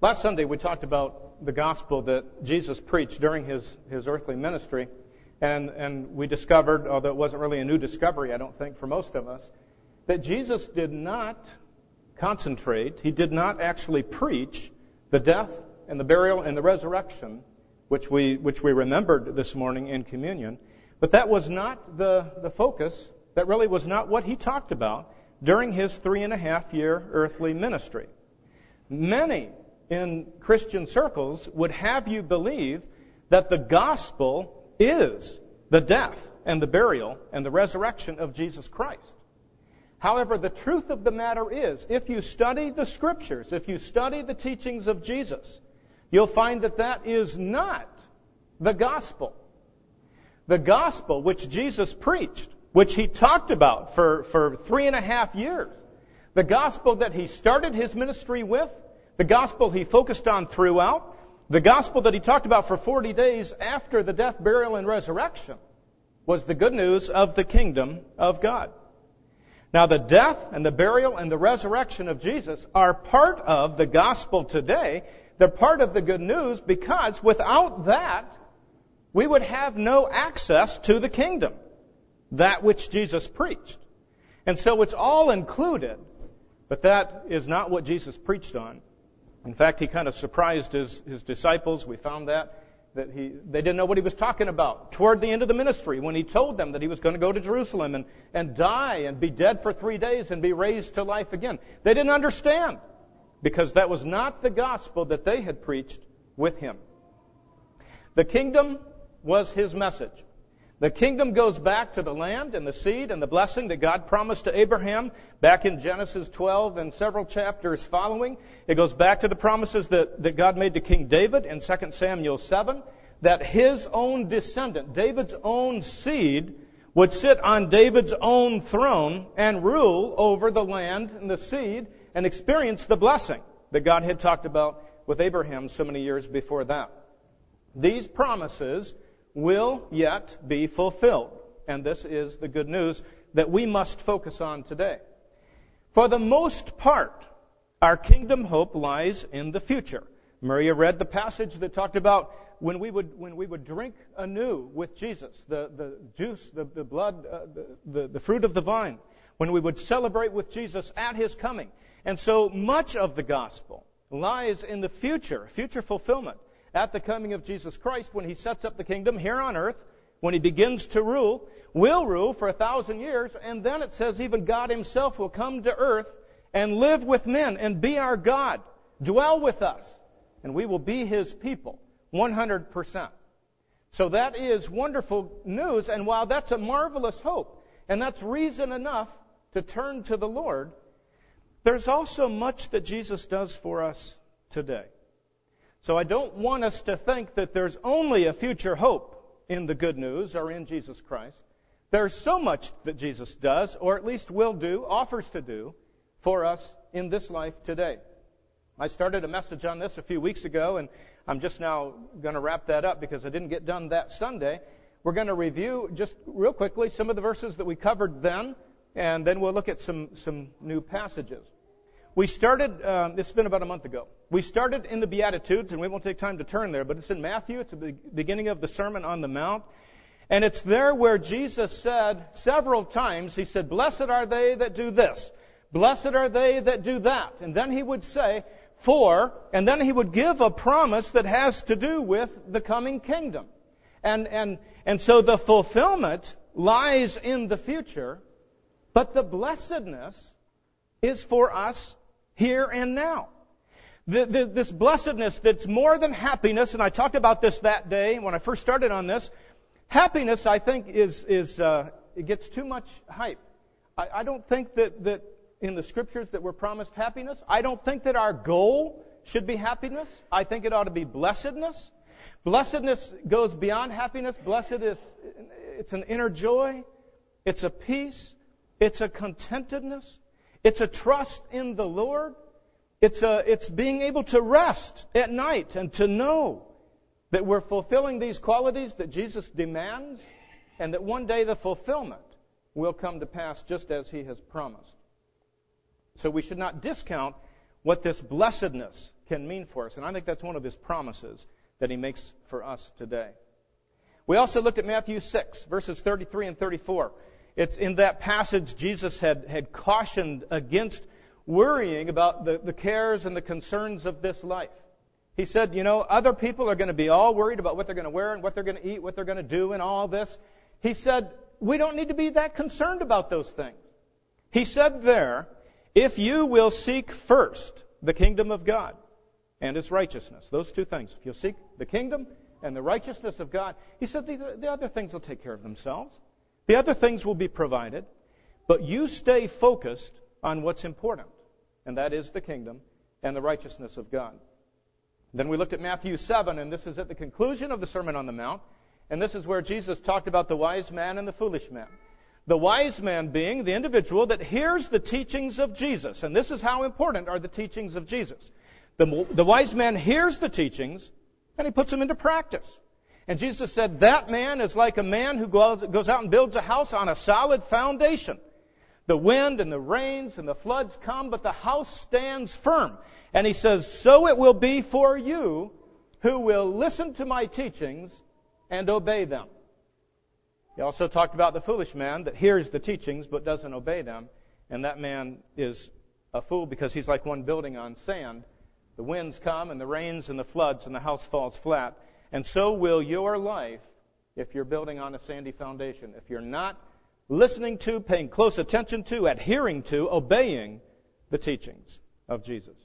Last Sunday we talked about the gospel that Jesus preached during his earthly ministry, and we discovered, although it wasn't really a new discovery, I don't think, for most of us, that Jesus did not concentrate, he did not actually preach the death and the burial and the resurrection, which we remembered this morning in communion, but that was not the focus. That really was not what he talked about during his 3.5-year earthly ministry. Many in Christian circles would have you believe that the gospel is the death and the burial and the resurrection of Jesus Christ. However, the truth of the matter is, if you study the Scriptures, if you study the teachings of Jesus, you'll find that that is not the gospel. The gospel which Jesus preached, which he talked about for 3.5 years, the gospel that he started his ministry with, the gospel he focused on throughout, the gospel that he talked about for 40 days after the death, burial, and resurrection, was the good news of the kingdom of God. Now, the death and the burial and the resurrection of Jesus are part of the gospel today. They're part of the good news because without that, we would have no access to the kingdom, that which Jesus preached. And so it's all included, but that is not what Jesus preached on. In fact, he kind of surprised his disciples. We found that they didn't know what he was talking about toward the end of the ministry when he told them that he was going to go to Jerusalem and die and be dead for 3 days and be raised to life again. They didn't understand because that was not the gospel that they had preached with him. The kingdom was his message. The kingdom goes back to the land and the seed and the blessing that God promised to Abraham back in Genesis 12 and several chapters following. It goes back to the promises that God made to King David in 2 Samuel 7, that his own descendant, David's own seed, would sit on David's own throne and rule over the land and the seed and experience the blessing that God had talked about with Abraham so many years before that. These promises will yet be fulfilled. And this is the good news that we must focus on today. For the most part, our kingdom hope lies in the future. Maria read the passage that talked about when we would drink anew with Jesus, the juice, the blood, the fruit of the vine, when we would celebrate with Jesus at his coming. And so much of the gospel lies in the future fulfillment. At the coming of Jesus Christ, when he sets up the kingdom here on earth, when he begins to rule, will rule for 1,000 years, and then it says even God himself will come to earth and live with men and be our God, dwell with us, and we will be his people 100%. So that is wonderful news, and while that's a marvelous hope, and that's reason enough to turn to the Lord, there's also much that Jesus does for us today. So I don't want us to think that there's only a future hope in the good news or in Jesus Christ. There's so much that Jesus does, or at least will do, offers to do, for us in this life today. I started a message on this a few weeks ago, and I'm just now going to wrap that up because I didn't get done that Sunday. We're going to review just real quickly some of the verses that we covered then, and then we'll look at some new passages. We started, it's been about a month ago. We started in the Beatitudes, and we won't take time to turn there, but it's in Matthew. It's the beginning of the Sermon on the Mount. And it's there where Jesus said several times, he said, "Blessed are they that do this. Blessed are they that do that." And then he would say, and then he would give a promise that has to do with the coming kingdom. And so the fulfillment lies in the future, but the blessedness is for us here and now. This blessedness that's more than happiness, and I talked about this that day when I first started on this. Happiness, I think, it gets too much hype. I don't think that in the Scriptures that we're promised happiness. I don't think that our goal should be happiness. I think it ought to be blessedness. Blessedness goes beyond happiness. It's an inner joy. It's a peace. It's a contentedness. It's a trust in the Lord. It's being able to rest at night and to know that we're fulfilling these qualities that Jesus demands, and that one day the fulfillment will come to pass just as he has promised. So we should not discount what this blessedness can mean for us. And I think that's one of His promises that He makes for us today. We also looked at Matthew 6, verses 33 and 34. It's in that passage Jesus had cautioned against worrying about the cares and the concerns of this life. He said, other people are going to be all worried about what they're going to wear and what they're going to eat, what they're going to do and all this. He said, we don't need to be that concerned about those things. He said there, if you will seek first the kingdom of God and His righteousness, those two things, if you'll seek the kingdom and the righteousness of God, He said the other things will take care of themselves. The other things will be provided, but you stay focused on what's important, and that is the kingdom and the righteousness of God. Then we looked at Matthew 7, and this is at the conclusion of the Sermon on the Mount, and this is where Jesus talked about the wise man and the foolish man. The wise man being the individual that hears the teachings of Jesus, and this is how important are the teachings of Jesus. The wise man hears the teachings, and he puts them into practice. And Jesus said, that man is like a man who goes out and builds a house on a solid foundation. The wind and the rains and the floods come, but the house stands firm. And He says, so it will be for you who will listen to my teachings and obey them. He also talked about the foolish man that hears the teachings but doesn't obey them. And that man is a fool because he's like one building on sand. The winds come and the rains and the floods and the house falls flat. And so will your life if you're building on a sandy foundation. If you're not listening to, paying close attention to, adhering to, obeying the teachings of Jesus.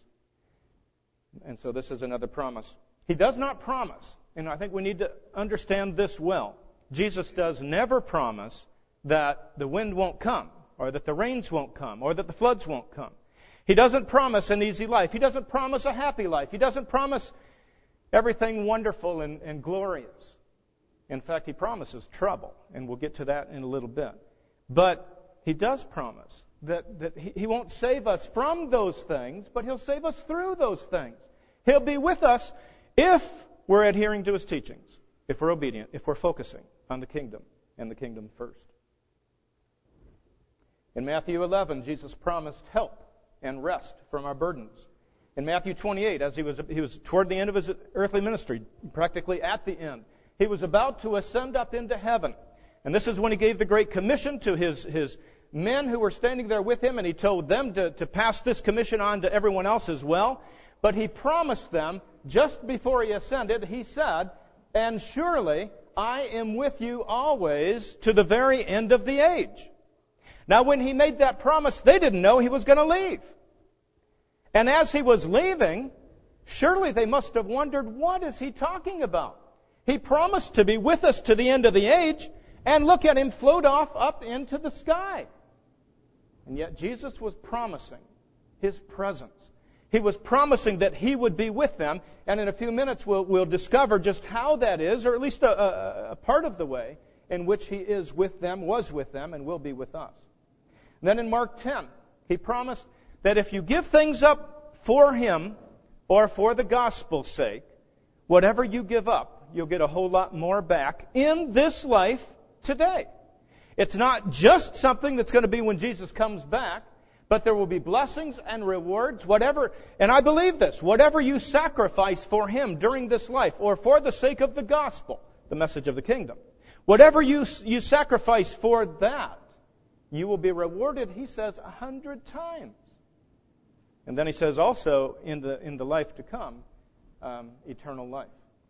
And so this is another promise. He does not promise, and I think we need to understand this well. Jesus does never promise that the wind won't come, or that the rains won't come, or that the floods won't come. He doesn't promise an easy life. He doesn't promise a happy life. He doesn't promise everything wonderful and glorious. In fact, He promises trouble, and we'll get to that in a little bit. But He does promise that He won't save us from those things, but He'll save us through those things. He'll be with us if we're adhering to His teachings, if we're obedient, if we're focusing on the kingdom and the kingdom first. In Matthew 11, Jesus promised help and rest from our burdens. In Matthew 28, as he was toward the end of His earthly ministry, practically at the end, He was about to ascend up into heaven. And this is when He gave the Great Commission to His men who were standing there with Him, and He told them to pass this commission on to everyone else as well. But He promised them, just before He ascended, He said, and surely I am with you always to the very end of the age. Now when He made that promise, they didn't know He was going to leave. And as He was leaving, surely they must have wondered, what is He talking about? He promised to be with us to the end of the age, and look at Him float off up into the sky. And yet Jesus was promising His presence. He was promising that He would be with them, and in a few minutes we'll discover just how that is, or at least a part of the way in which He is with them, was with them, and will be with us. And then in Mark 10, He promised that if you give things up for Him or for the gospel's sake, whatever you give up, you'll get a whole lot more back in this life today. It's not just something that's going to be when Jesus comes back, but there will be blessings and rewards, whatever, and I believe this, whatever you sacrifice for Him during this life or for the sake of the gospel, the message of the kingdom, whatever you sacrifice for that, you will be rewarded, He says, 100 times. And then He says also in the life to come, eternal life.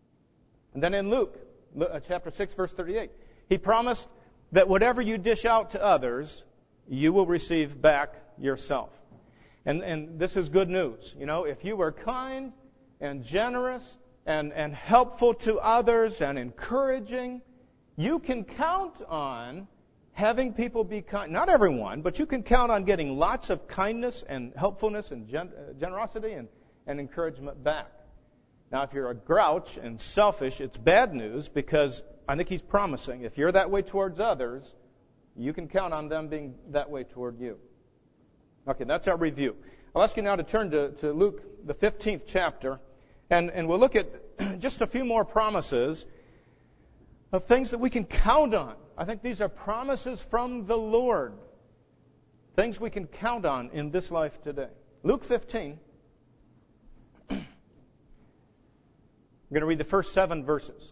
And then in Luke chapter 6, verse 38, He promised that whatever you dish out to others, you will receive back yourself. And this is good news. If you are kind and generous and helpful to others and encouraging, you can count on having people be kind. Not everyone, but you can count on getting lots of kindness and helpfulness and generosity and encouragement back. Now, if you're a grouch and selfish, it's bad news, because I think He's promising if you're that way towards others, you can count on them being that way toward you. Okay, that's our review. I'll ask you now to turn to Luke, the 15th chapter, and we'll look at just a few more promises of things that we can count on. I think these are promises from the Lord, things we can count on in this life today. Luke 15, I'm going to read the first 7 verses.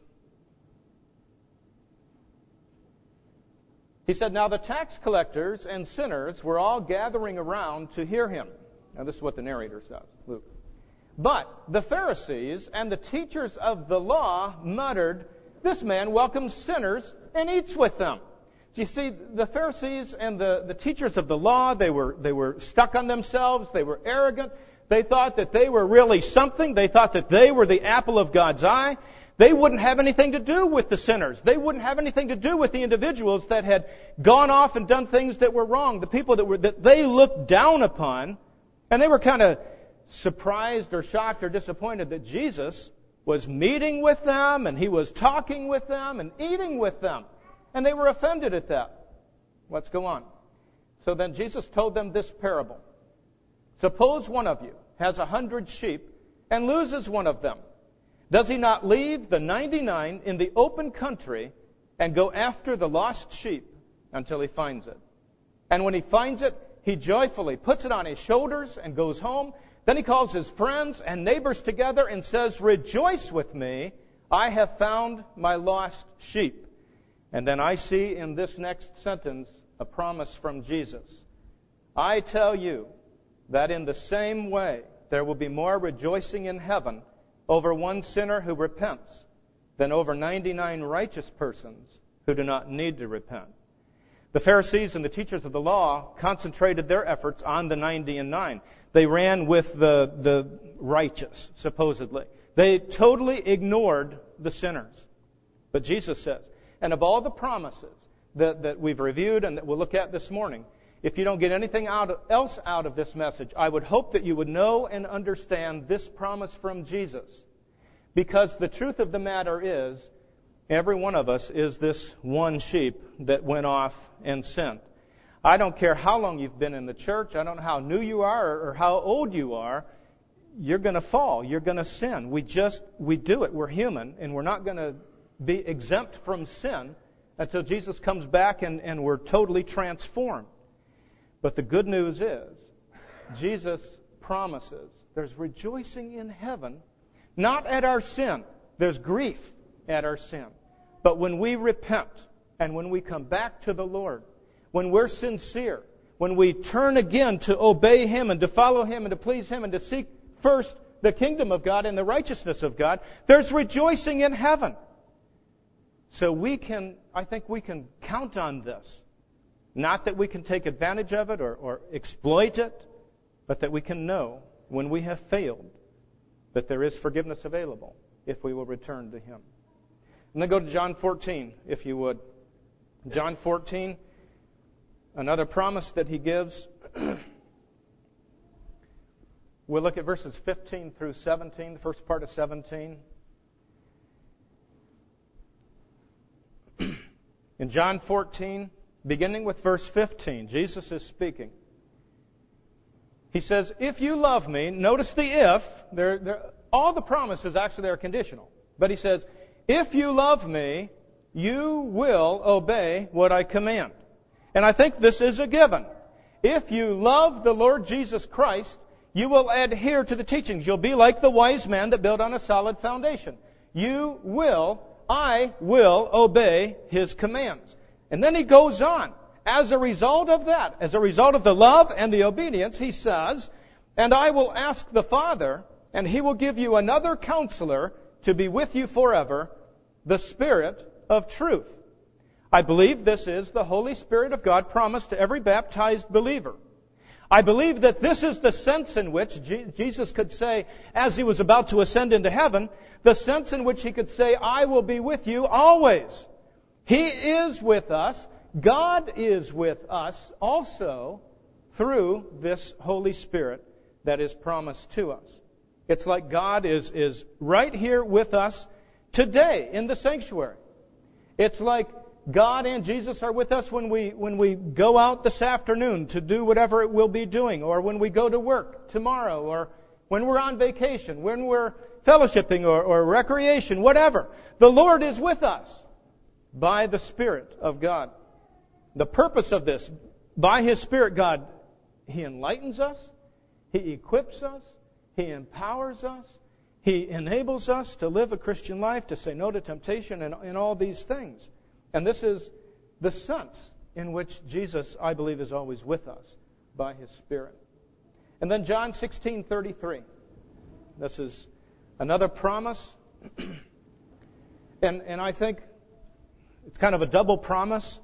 He said, "Now the tax collectors and sinners were all gathering around to hear him." Now this is what the narrator says, Luke. "But the Pharisees and the teachers of the law muttered, 'This man welcomes sinners and eats with them.'" So you see, the Pharisees and the teachers of the law, they were stuck on themselves. They were arrogant. They thought that they were really something. They thought that they were the apple of God's eye. They wouldn't have anything to do with the sinners. They wouldn't have anything to do with the individuals that had gone off and done things that were wrong. The people that they looked down upon, and they were kind of surprised or shocked or disappointed that Jesus was meeting with them and he was talking with them and eating with them. And they were offended at that. Let's go on. So then Jesus told them this parable. "Suppose one of you has 100 sheep and loses one of them. Does he not leave the 99 in the open country and go after the lost sheep until he finds it? And when he finds it, he joyfully puts it on his shoulders and goes home. Then he calls his friends and neighbors together and says, 'Rejoice with me, I have found my lost sheep.'" And then I see in this next sentence a promise from Jesus. "I tell you that in the same way there will be more rejoicing in heaven over one sinner who repents than over 99 righteous persons who do not need to repent." The Pharisees and the teachers of the law concentrated their efforts on the 99. They ran with the righteous, supposedly. They totally ignored the sinners. But Jesus says, and of all the promises that we've reviewed and that we'll look at this morning, if you don't get anything else out of this message, I would hope that you would know and understand this promise from Jesus. Because the truth of the matter is, every one of us is this one sheep that went off and sinned. I don't care how long you've been in the church. I don't know how new you are or how old you are. You're going to fall. You're going to sin. We do it. We're human, and we're not going to be exempt from sin until Jesus comes back and we're totally transformed. But the good news is, Jesus promises there's rejoicing in heaven, not at our sin. There's grief at our sin. But when we repent and when we come back to the Lord, when we're sincere, when we turn again to obey Him and to follow Him and to please Him and to seek first the kingdom of God and the righteousness of God, there's rejoicing in heaven. So I think we can count on this. Not that we can take advantage of it or exploit it, but that we can know when we have failed that there is forgiveness available if we will return to Him. And then go to John 14, if you would. John 14, another promise that He gives. We'll look at verses 15 through 17, the first part of 17. In John 14, beginning with verse 15, Jesus is speaking. He says, "If you love me," notice the if, all the promises actually are conditional. But He says, "If you love me, you will obey what I command." And I think this is a given. If you love the Lord Jesus Christ, you will adhere to the teachings. You'll be like the wise man that built on a solid foundation. I will obey His commands. And then He goes on. As a result of that, as a result of the love and the obedience, He says, "And I will ask the Father, and He will give you another counselor to be with you forever, the Spirit of truth." I believe this is the Holy Spirit of God promised to every baptized believer. I believe that this is the sense in which Jesus could say, as He was about to ascend into heaven, the sense in which He could say, "I will be with you always." He is with us. God is with us also through this Holy Spirit that is promised to us. It's like God is right here with us today in the sanctuary. It's like God and Jesus are with us when we go out this afternoon to do whatever it will be doing, or when we go to work tomorrow, or when we're on vacation, when we're fellowshipping or recreation, whatever. The Lord is with us by the Spirit of God. The purpose of this, by His Spirit, God, He enlightens us, He equips us, He empowers us, He enables us to live a Christian life, to say no to temptation and all these things. And this is the sense in which Jesus, I believe, is always with us by His Spirit. And then John 16:33. This is another promise. And I think it's kind of a double promise.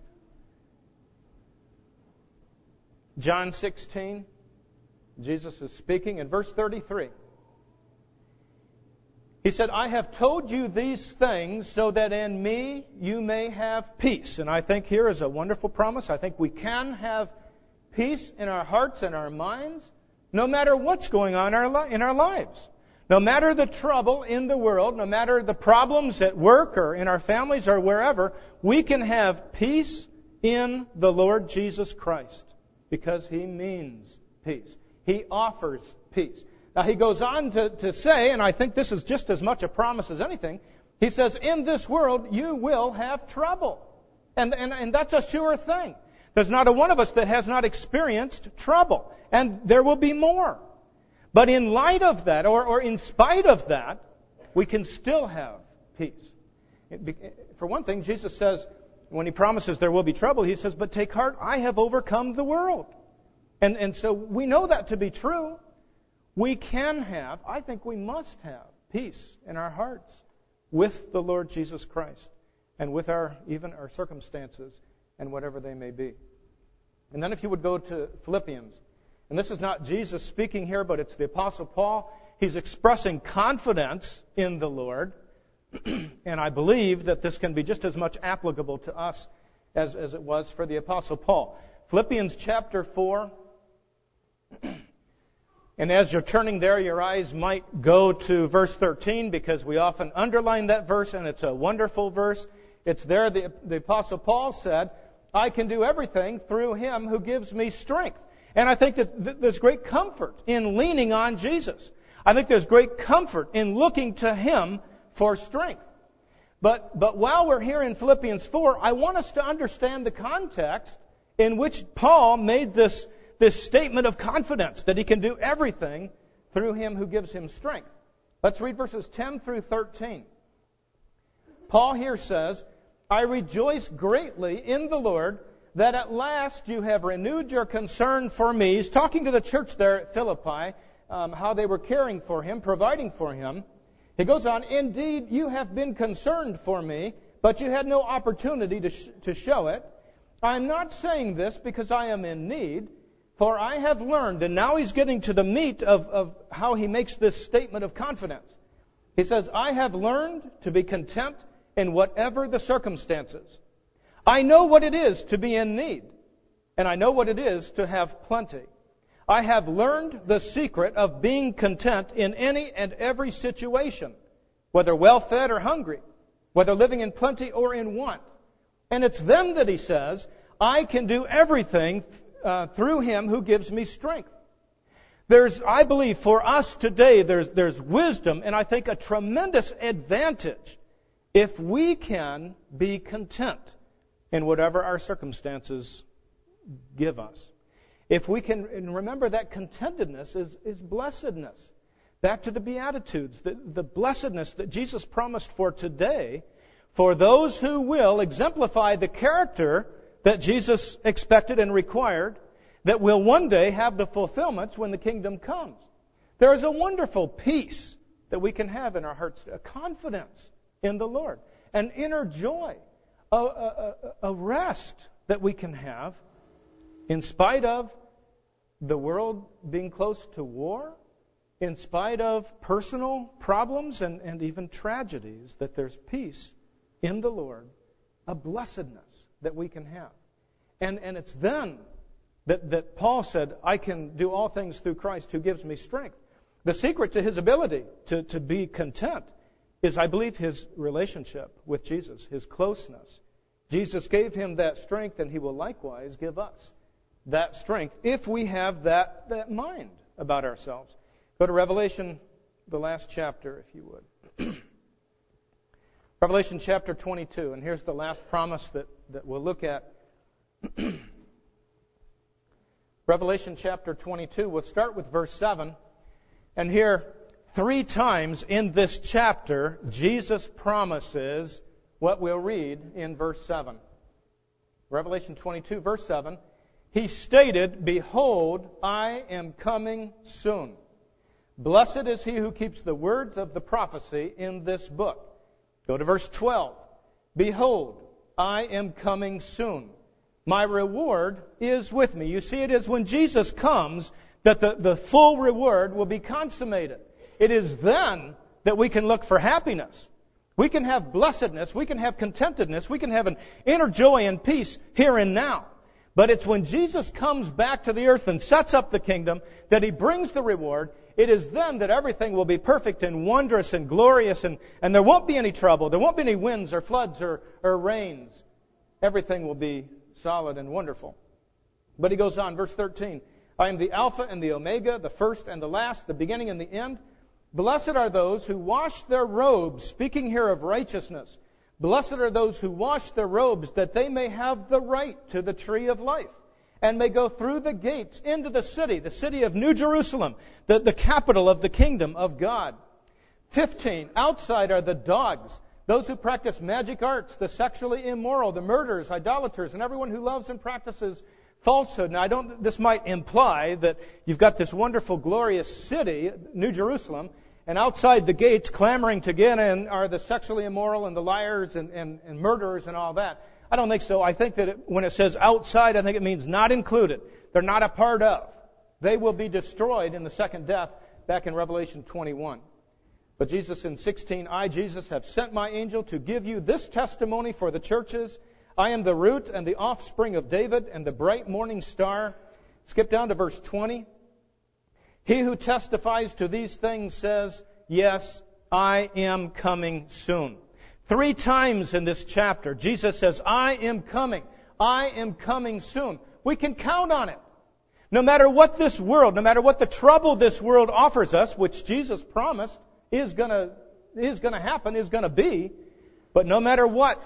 John 16, Jesus is speaking in verse 33. He said, I have told you these things so that in me you may have peace. And I think here is a wonderful promise. I think we can have peace in our hearts and our minds no matter what's going on in our lives. No matter the trouble in the world, no matter the problems at work or in our families or wherever, we can have peace in the Lord Jesus Christ because He means peace. He offers peace. Now, he goes on to say, and I think this is just as much a promise as anything, he says, in this world you will have trouble. And that's a sure thing. There's not a one of us that has not experienced trouble. And there will be more. But in light of that, or in spite of that, we can still have peace. For one thing, Jesus says, when He promises there will be trouble, He says, but take heart, I have overcome the world. And so we know that to be true. We can have, I think we must have, peace in our hearts with the Lord Jesus Christ and with even our circumstances and whatever they may be. And then if you would go to Philippians, and this is not Jesus speaking here, but it's the Apostle Paul. He's expressing confidence in the Lord, and I believe that this can be just as much applicable to us as it was for the Apostle Paul. Philippians chapter 4. And as you're turning there, your eyes might go to verse 13 because we often underline that verse, and it's a wonderful verse. It's there the Apostle Paul said, I can do everything through Him who gives me strength. And I think that there's great comfort in leaning on Jesus. I think there's great comfort in looking to Him for strength. But while we're here in Philippians 4, I want us to understand the context in which Paul made this statement of confidence that he can do everything through Him who gives him strength. Let's read verses 10 through 13. Paul here says, I rejoice greatly in the Lord that at last you have renewed your concern for me. He's talking to the church there at Philippi, how they were caring for him, providing for him. He goes on, indeed, you have been concerned for me, but you had no opportunity to show it. I'm not saying this because I am in need, for I have learned, and now he's getting to the meat of how he makes this statement of confidence. He says, I have learned to be content in whatever the circumstances. I know what it is to be in need, and I know what it is to have plenty. I have learned the secret of being content in any and every situation, whether well-fed or hungry, whether living in plenty or in want. And it's then that he says, I can do everything through Him who gives me strength. I believe, for us today, there's wisdom and I think a tremendous advantage if we can be content in whatever our circumstances give us. If we can, and remember that contentedness is blessedness. Back to the Beatitudes, the blessedness that Jesus promised for today, for those who will exemplify the character that Jesus expected and required, that will one day have the fulfillments when the kingdom comes. There is a wonderful peace that we can have in our hearts, a confidence in the Lord, an inner joy, a rest that we can have in spite of the world being close to war, in spite of personal problems and even tragedies, that there's peace in the Lord, a blessedness that we can have. And it's then that Paul said, I can do all things through Christ who gives me strength. The secret to his ability to be content is, I believe, his relationship with Jesus, his closeness. Jesus gave him that strength, and He will likewise give us that strength if we have that mind about ourselves. Go to Revelation, the last chapter, if you would. Revelation chapter 22, and here's the last promise that we'll look at. Revelation chapter 22, we'll start with verse 7. And here, 3 times in this chapter, Jesus promises what we'll read in verse 7. Revelation 22, verse 7. He stated, "Behold, I am coming soon. Blessed is he who keeps the words of the prophecy in this book." Go to verse 12. "Behold, I am coming soon. My reward is with me." You see, it is when Jesus comes that the full reward will be consummated. It is then that we can look for happiness. We can have blessedness. We can have contentedness. We can have an inner joy and peace here and now. But it's when Jesus comes back to the earth and sets up the kingdom that He brings the reward. It is then that everything will be perfect and wondrous and glorious, and there won't be any trouble. There won't be any winds or floods or rains. Everything will be solid and wonderful. But He goes on, verse 13. "I am the Alpha and the Omega, the first and the last, the beginning and the end. Blessed are those who wash their robes," speaking here of righteousness. "Blessed are those who wash their robes, that they may have the right to the tree of life, and may go through the gates into the city of New Jerusalem, the capital of the kingdom of God." 15, "Outside are the dogs, those who practice magic arts, the sexually immoral, the murderers, idolaters, and everyone who loves and practices falsehood." Now, this might imply that you've got this wonderful, glorious city, New Jerusalem, and outside the gates, clamoring to get in, are the sexually immoral and the liars and murderers and all that. I don't think so. I think that when it says outside, I think it means not included. They're not a part of. They will be destroyed in the second death, back in Revelation 21. But Jesus in 16, "I, Jesus, have sent my angel to give you this testimony for the churches. I am the root and the offspring of David and the bright morning star." Skip down to verse 20. "He who testifies to these things says, yes, I am coming soon." 3 times in this chapter, Jesus says, "I am coming. I am coming soon." We can count on it. No matter what this world, no matter what the trouble this world offers us, which Jesus promised is going to happen, is going to be, but no matter what,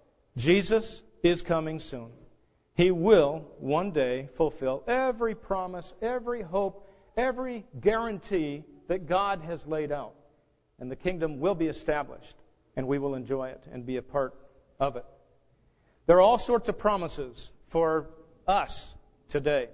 Jesus is coming soon. He will one day fulfill every promise, every hope, every guarantee that God has laid out. And the kingdom will be established, and we will enjoy it and be a part of it. There are all sorts of promises for us today.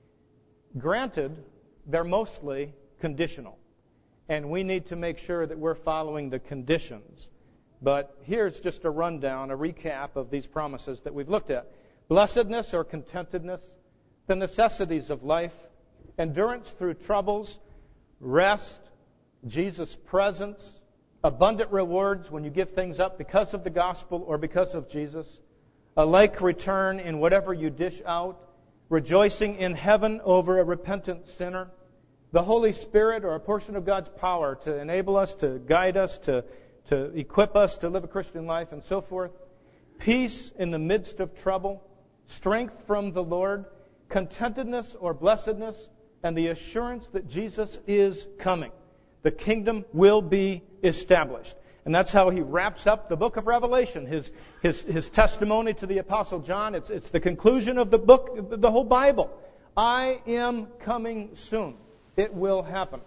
Granted, they're mostly conditional, and we need to make sure that we're following the conditions. But here's just a rundown, a recap of these promises that we've looked at. Blessedness or contentedness, the necessities of life, endurance through troubles, rest, Jesus' presence, abundant rewards when you give things up because of the gospel or because of Jesus, a like return in whatever you dish out, rejoicing in heaven over a repentant sinner, the Holy Spirit or a portion of God's power to enable us, to guide us, to equip us to live a Christian life, and so forth. Peace in the midst of trouble, strength from the Lord, contentedness or blessedness, and the assurance that Jesus is coming. The kingdom will be established. And that's how he wraps up the book of Revelation, his testimony to the Apostle John. It's the conclusion of the book, the whole Bible. I am coming soon. It will happen.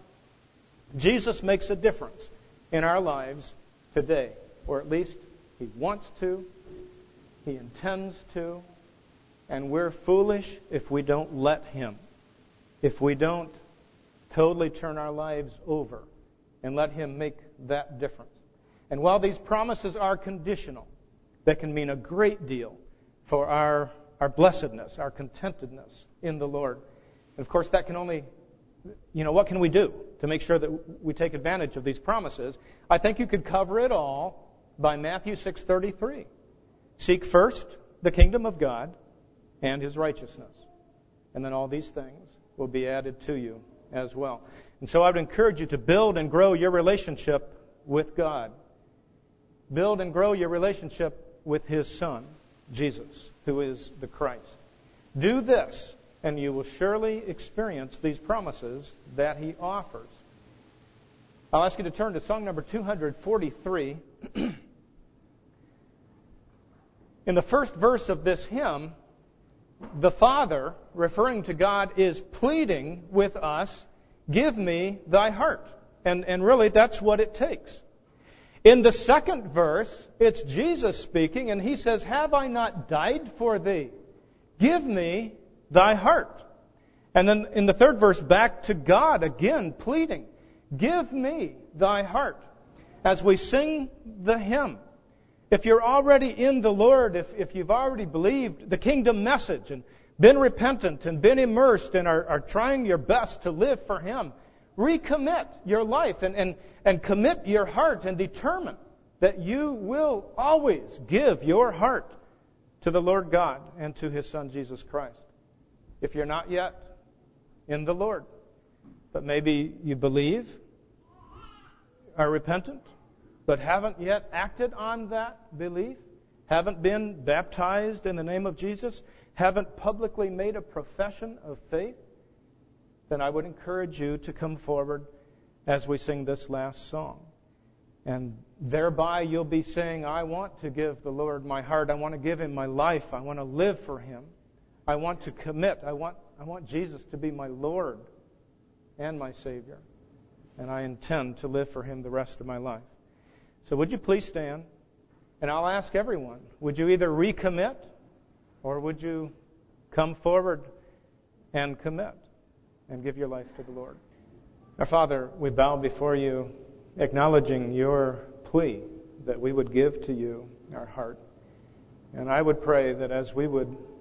Jesus makes a difference in our lives today, or at least He wants to, He intends to, and we're foolish if we don't let Him, if we don't totally turn our lives over and let Him make that difference. And while these promises are conditional, they can mean a great deal for our blessedness, our contentedness in the Lord. And of course, that can only, what can we do to make sure that we take advantage of these promises? I think you could cover it all by Matthew 6:33. Seek first the kingdom of God and His righteousness, and then all these things will be added to you as well. And so I would encourage you to build and grow your relationship with God. Build and grow your relationship with His Son, Jesus, who is the Christ. Do this, and you will surely experience these promises that He offers. I'll ask you to turn to song number 243. In the first verse of this hymn, the Father, referring to God, is pleading with us, "Give me thy heart." And really, that's what it takes. In the second verse, it's Jesus speaking, and he says, "Have I not died for thee? Give me thy heart." And then in the third verse, back to God again, pleading, "Give me thy heart." As we sing the hymn, if you're already in the Lord, if you've already believed the kingdom message and been repentant and been immersed and are trying your best to live for Him, recommit your life and commit your heart and determine that you will always give your heart to the Lord God and to His Son Jesus Christ. If you're not yet in the Lord, but maybe you believe, are repentant, but haven't yet acted on that belief, haven't been baptized in the name of Jesus, haven't publicly made a profession of faith, then I would encourage you to come forward as we sing this last song. And thereby you'll be saying, "I want to give the Lord my heart. I want to give Him my life. I want to live for Him. I want to commit. I want Jesus to be my Lord and my Savior. And I intend to live for Him the rest of my life." So would you please stand? And I'll ask everyone, would you either recommit or would you come forward and commit and give your life to the Lord? Our Father, we bow before you, acknowledging your plea that we would give to you our heart. And I would pray that as we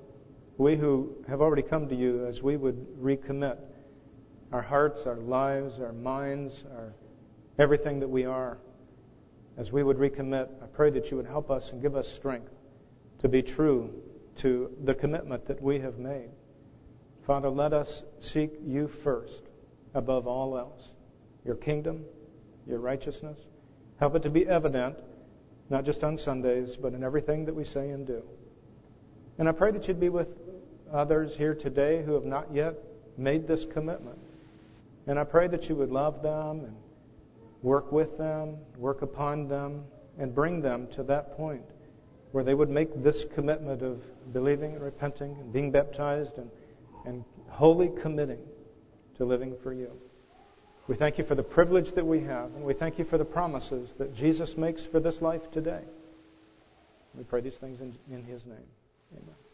who have already come to you, as we would recommit our hearts, our lives, our minds, everything that we are, as we would recommit, I pray that you would help us and give us strength to be true to the commitment that we have made. Father, let us seek you first above all else. Your kingdom, your righteousness. Help it to be evident, not just on Sundays, but in everything that we say and do. And I pray that you'd be with others here today who have not yet made this commitment. And I pray that you would love them and work with them, work upon them, and bring them to that point where they would make this commitment of believing and repenting and being baptized and wholly committing to living for you. We thank you for the privilege that we have, and we thank you for the promises that Jesus makes for this life today. We pray these things in His name. Amen.